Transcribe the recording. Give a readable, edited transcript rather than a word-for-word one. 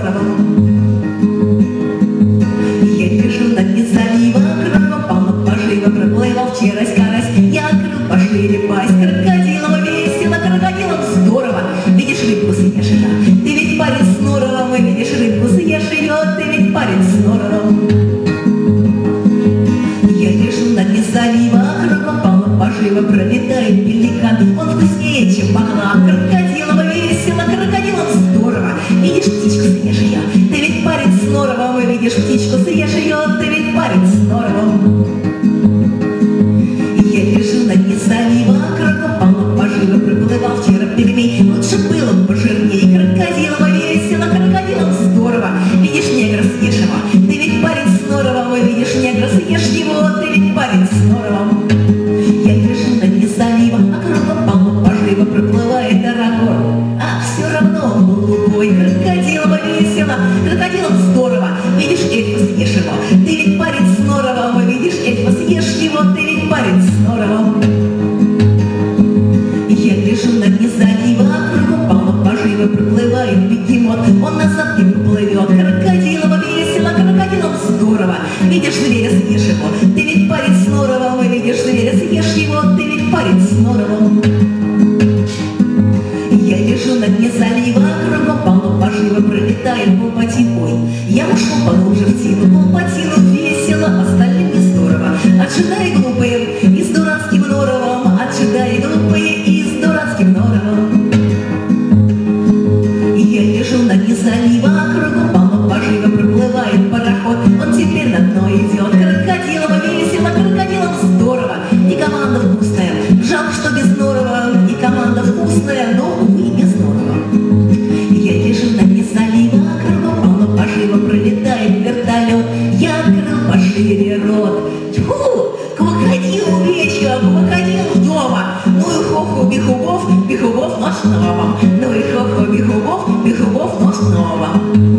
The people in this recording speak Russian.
здорово. Я лежу на дне залива, кругом полно пожива, проплывал вчера карась. Я открыл пошире пасть, крокодилом весело, крокодилом здорово. Видишь, рыбку съешь ее, ты ведь парень с норовом. И видишь, рыбку съешь ее, ты ведь парень с норовом. Я лежу на дне залива, кругом полно пожива, пролетает пеликан. Он вкуснее, чем баклан, крокодилом весело, крокодилом здорово. Видишь, птичку съешь ее, ты ведь парень с норовом. И видишь, птичку съешь ее, ты ведь парень с норовом. Я лежу на дне залива, кругом полно пожива, проплывал вчера пигмей. Лучше было бы пожирней, крокодилом весело, крокодилом здорово. Видишь, негра съешь его, ты ведь парень с норовом. И видишь, негра съешь его, ты ведь парень с норовом. Я лежу на дне залива, а кругом полно пожива, проплывает арагор. А все равно он был глупой, крокодилом весело, крокодилом здорово. Видишь, эльфа съешь его, ты ведь парень с норовом. И видишь, эльфа съешь его, ты ведь парень с норовом. Я лежу на дне залива, кругом полно пожива, проплывает бегемот. Он назад не плывет, крокодилом весело, крокодилом здорово. Видишь, зверя съешь его, ты ведь парень с норовом. И видишь, зверя съешь его, ты ведь парень с норовом. Я лежу на дне залива, кругом полно пожива, пролетает полпотиной. Я ушел поглубже в тину, полпотину весело, остальным не здорово. Отжидай глупые и с дурацким норовом, отжидай глупые и с дурацким норовом. Я лежу на дне залива, кругом полно пожива, проплывает пароход. Он теперь на дно идет, крокодилом весело, крокодилом здорово. И команда вкусная, жалко, что без норова. И команда вкусная, но, увы, без норова. Я лежу на дне залива, кругом полно пожива, пролетает вертолет. Я открыл пошире рот. Тьфу, крокодил вечером, крокодил дома. Ну и хоху, бихубов, бихубов, нос новом. Ну и хоху, бихубов, бихубов, нос новом.